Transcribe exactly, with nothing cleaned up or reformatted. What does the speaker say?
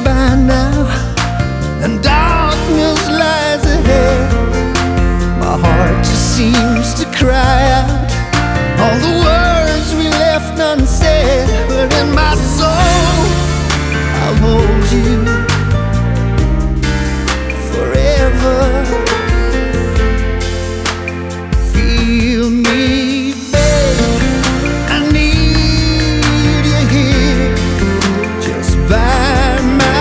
by now, and darkness lies ahead. My heart just seems to cry out all the words we left unsaid, but in my